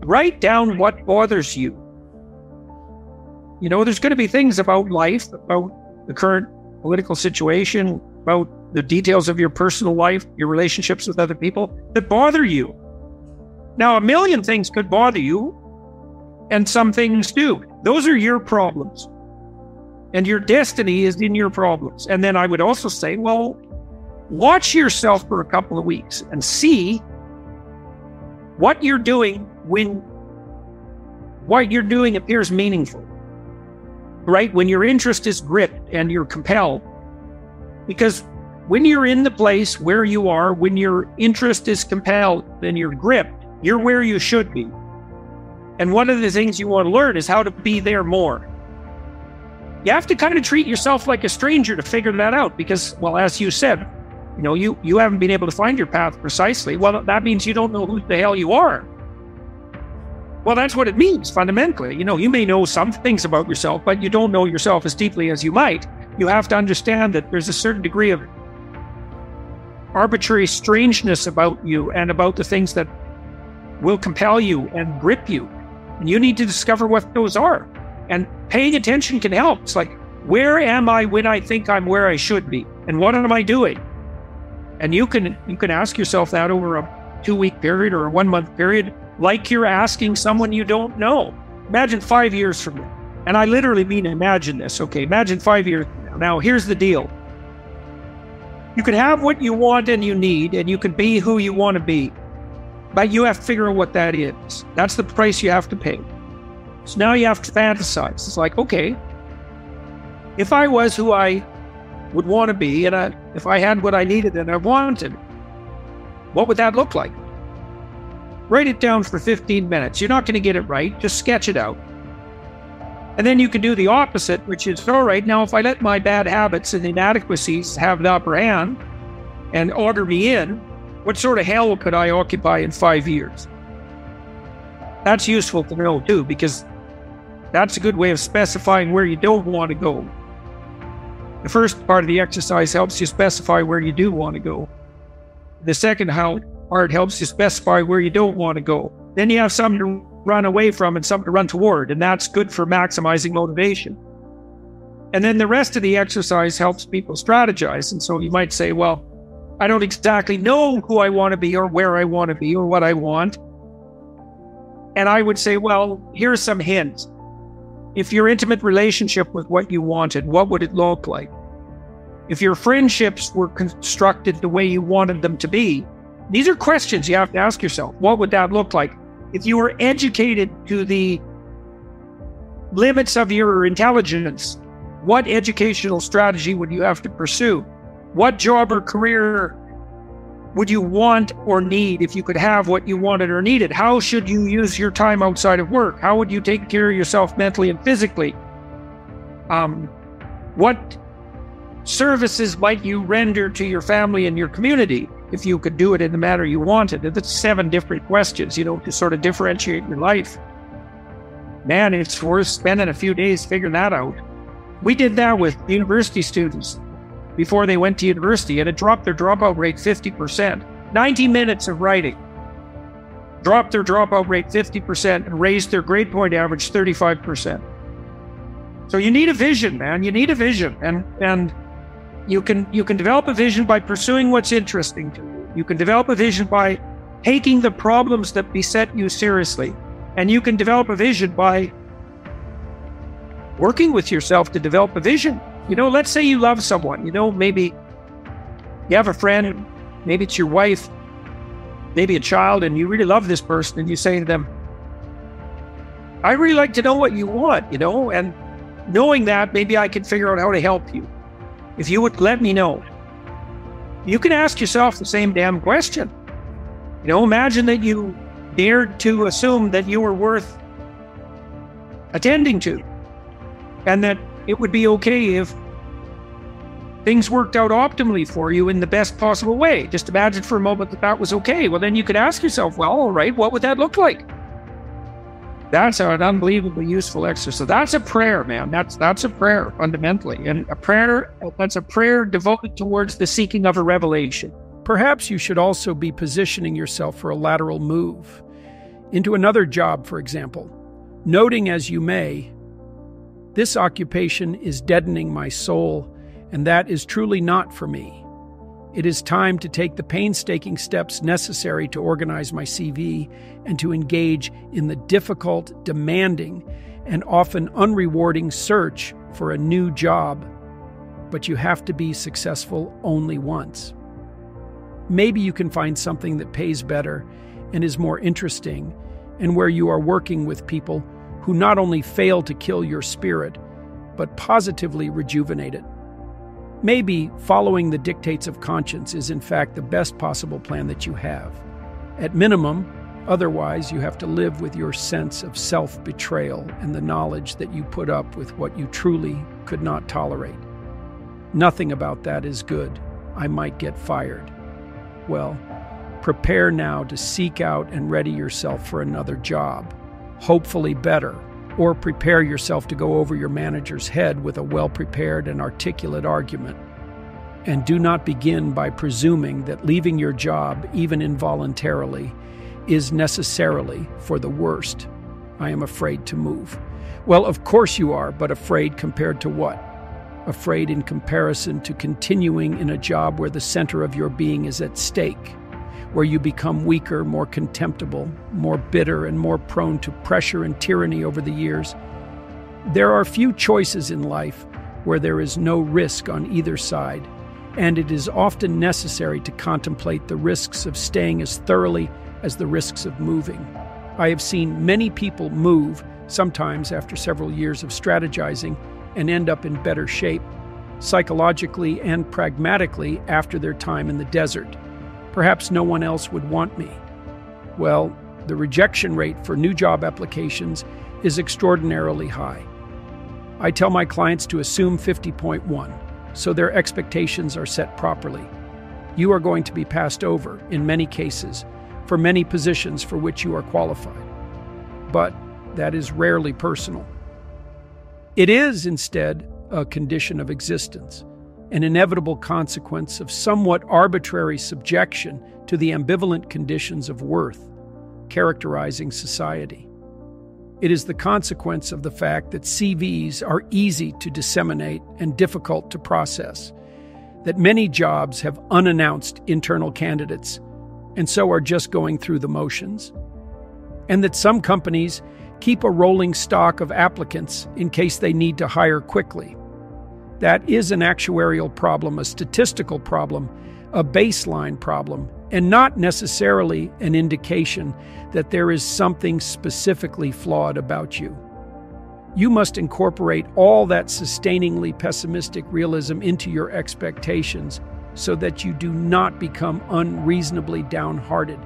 Write down what bothers you. You know, there's going to be things about life, about the current political situation, about the details of your personal life, your relationships with other people that bother you. Now, a million things could bother you, and some things do. Those are your problems. And your destiny is in your problems. And then I would also say, well, watch yourself for a couple of weeks and see what you're doing when what you're doing appears meaningful. Right? When your interest is gripped and you're compelled. Because when you're in the place where you are, when your interest is compelled and you're gripped, you're where you should be. And one of the things you want to learn is how to be there more. You have to kind of treat yourself like a stranger to figure that out because, well, as you said, you know, you haven't been able to find your path precisely. Well, that means you don't know who the hell you are. Well, that's what it means fundamentally. You know, you may know some things about yourself, but you don't know yourself as deeply as you might. You have to understand that there's a certain degree of arbitrary strangeness about you and about the things that will compel you and grip you. And you need to discover what those are. And paying attention can help. It's like, where am I when I think I'm where I should be? And what am I doing? And you can ask yourself that over a 2-week period or a 1-month period, like you're asking someone you don't know. Imagine 5 years from now. And I literally mean imagine this, okay? Imagine 5 years from now. Now, here's the deal. You can have what you want and you need, and you can be who you want to be. But you have to figure out what that is. That's the price you have to pay. So now you have to fantasize. It's like, okay, if I was who I would want to be, and if I had what I needed and I wanted, what would that look like? Write it down for 15 minutes. You're not going to get it right. Just sketch it out. And then you can do the opposite, which is, all right, now if I let my bad habits and inadequacies have the upper hand and order me in, what sort of hell could I occupy in 5 years? That's useful to know too, because that's a good way of specifying where you don't want to go. The first part of the exercise helps you specify where you do want to go. The second part helps you specify where you don't want to go. Then you have something to run away from and something to run toward, and that's good for maximizing motivation. And then the rest of the exercise helps people strategize. And so you might say, well, I don't exactly know who I want to be or where I want to be or what I want. And I would say, well, here's some hints. If your intimate relationship with what you wanted, what would it look like? If your friendships were constructed the way you wanted them to be, these are questions you have to ask yourself. What would that look like? If you were educated to the limits of your intelligence, what educational strategy would you have to pursue? What job or career would you want or need if you could have what you wanted or needed? How should you use your time outside of work? How would you take care of yourself mentally and physically? What services might you render to your family and your community if you could do it in the manner you wanted? And that's 7 different questions, to sort of differentiate your life. Man, it's worth spending a few days figuring that out. We did that with university students before they went to university, and it dropped their dropout rate 50%. 90 minutes of writing dropped their dropout rate 50% and raised their grade point average 35%. So you need a vision, man. You need a vision. And you can develop a vision by pursuing what's interesting to you. You can develop a vision by taking the problems that beset you seriously. And you can develop a vision by working with yourself to develop a vision. Let's say you love someone, maybe you have a friend, maybe it's your wife, maybe a child, and you really love this person, and you say to them, I really like to know what you want, and knowing that, maybe I can figure out how to help you. If you would let me know. You can ask yourself the same damn question. Imagine that you dared to assume that you were worth attending to, and that it would be okay if things worked out optimally for you in the best possible way. Just imagine for a moment that was okay. Well, then you could ask yourself, well, all right, what would that look like? That's an unbelievably useful exercise. So that's a prayer, man. That's a prayer fundamentally. And that's a prayer devoted towards the seeking of a revelation. Perhaps you should also be positioning yourself for a lateral move. into another job, for example, noting as you may, "This occupation is deadening my soul, and that is truly not for me. It is time to take the painstaking steps necessary to organize my CV and to engage in the difficult, demanding, and often unrewarding search for a new job. But you have to be successful only once." Maybe you can find something that pays better and is more interesting, and where you are working with people who not only fail to kill your spirit, but positively rejuvenate it. Maybe following the dictates of conscience is in fact the best possible plan that you have. At minimum, otherwise you have to live with your sense of self-betrayal and the knowledge that you put up with what you truly could not tolerate. Nothing about that is good. I might get fired. Well, prepare now to seek out and ready yourself for another job, hopefully better, or prepare yourself to go over your manager's head with a well-prepared and articulate argument. And do not begin by presuming that leaving your job, even involuntarily, is necessarily for the worst. "I am afraid to move." Well, of course you are, but afraid compared to what? Afraid in comparison to continuing in a job where the center of your being is at stake, where you become weaker, more contemptible, more bitter, and more prone to pressure and tyranny over the years. There are few choices in life where there is no risk on either side, and it is often necessary to contemplate the risks of staying as thoroughly as the risks of moving. I have seen many people move, sometimes after several years of strategizing, and end up in better shape, psychologically and pragmatically, after their time in the desert. Perhaps no one else would want me. Well, the rejection rate for new job applications is extraordinarily high. I tell my clients to assume 50.1, so their expectations are set properly. You are going to be passed over, in many cases, for many positions for which you are qualified. But that is rarely personal. It is, instead, a condition of existence, an inevitable consequence of somewhat arbitrary subjection to the ambivalent conditions of worth characterizing society. It is the consequence of the fact that CVs are easy to disseminate and difficult to process, that many jobs have unannounced internal candidates and so are just going through the motions, and that some companies keep a rolling stock of applicants in case they need to hire quickly. That is an actuarial problem, a statistical problem, a baseline problem, and not necessarily an indication that there is something specifically flawed about you. You must incorporate all that sustainingly pessimistic realism into your expectations so that you do not become unreasonably downhearted.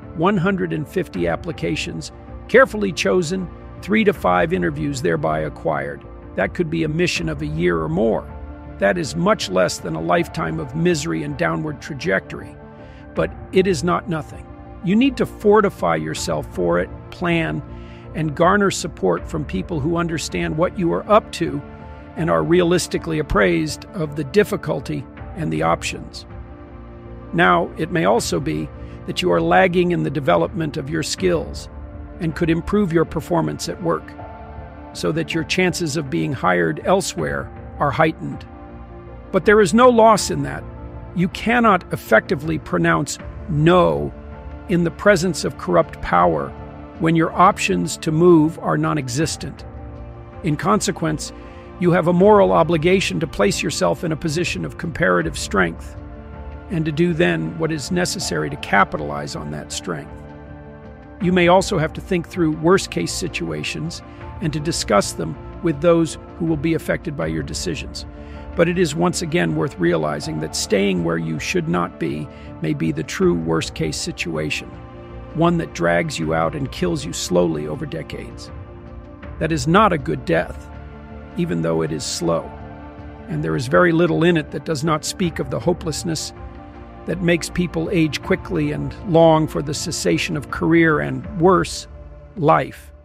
150 applications, carefully chosen, 3 to 5 interviews thereby acquired. That could be a mission of a year or more. That is much less than a lifetime of misery and downward trajectory. But it is not nothing. You need to fortify yourself for it, plan, and garner support from people who understand what you are up to and are realistically appraised of the difficulty and the options. Now, it may also be that you are lagging in the development of your skills and could improve your performance at work, so that your chances of being hired elsewhere are heightened. But there is no loss in that. You cannot effectively pronounce no in the presence of corrupt power when your options to move are non-existent. In consequence, you have a moral obligation to place yourself in a position of comparative strength, and to do then what is necessary to capitalize on that strength. You may also have to think through worst-case situations and to discuss them with those who will be affected by your decisions. But it is once again worth realizing that staying where you should not be may be the true worst-case situation, one that drags you out and kills you slowly over decades. That is not a good death, even though it is slow, and there is very little in it that does not speak of the hopelessness that makes people age quickly and long for the cessation of career and, worse, life.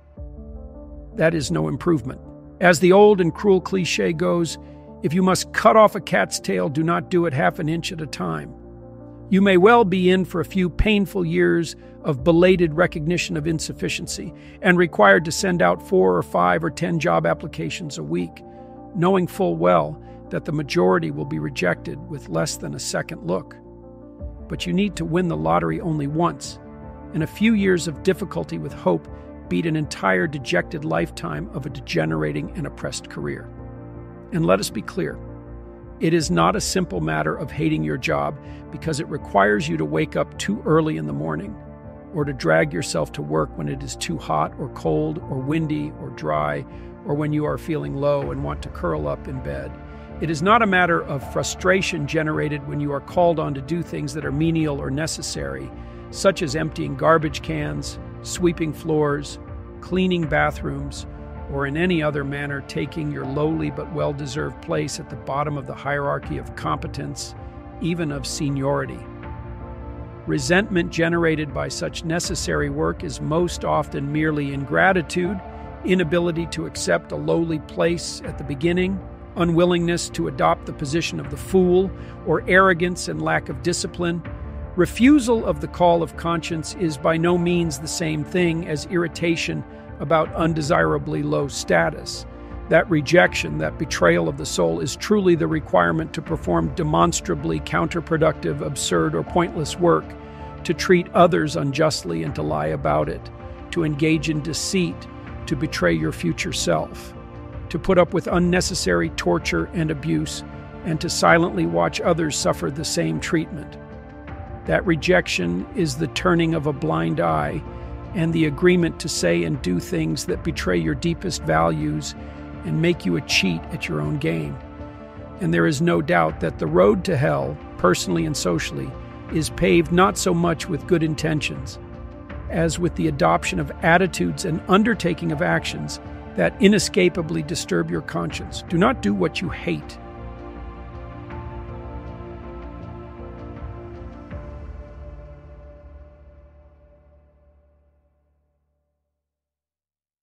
That is no improvement. As the old and cruel cliche goes, if you must cut off a cat's tail, do not do it half an inch at a time. You may well be in for a few painful years of belated recognition of insufficiency and required to send out 4 or 5 or 10 job applications a week, knowing full well that the majority will be rejected with less than a second look. But you need to win the lottery only once, and a few years of difficulty with hope beat an entire dejected lifetime of a degenerating and oppressed career. And let us be clear, it is not a simple matter of hating your job because it requires you to wake up too early in the morning, or to drag yourself to work when it is too hot or cold or windy or dry, or when you are feeling low and want to curl up in bed. It is not a matter of frustration generated when you are called on to do things that are menial or necessary, such as emptying garbage cans, sweeping floors, cleaning bathrooms, or in any other manner taking your lowly but well-deserved place at the bottom of the hierarchy of competence, even of seniority. Resentment generated by such necessary work is most often merely ingratitude, inability to accept a lowly place at the beginning, unwillingness to adopt the position of the fool, or arrogance and lack of discipline. Refusal of the call of conscience is by no means the same thing as irritation about undesirably low status. That rejection, that betrayal of the soul, is truly the requirement to perform demonstrably counterproductive, absurd, or pointless work, to treat others unjustly and to lie about it, to engage in deceit, to betray your future self, to put up with unnecessary torture and abuse, and to silently watch others suffer the same treatment. That rejection is the turning of a blind eye and the agreement to say and do things that betray your deepest values and make you a cheat at your own game. And there is no doubt that the road to hell, personally and socially, is paved not so much with good intentions as with the adoption of attitudes and undertaking of actions that inescapably disturb your conscience. Do not do what you hate.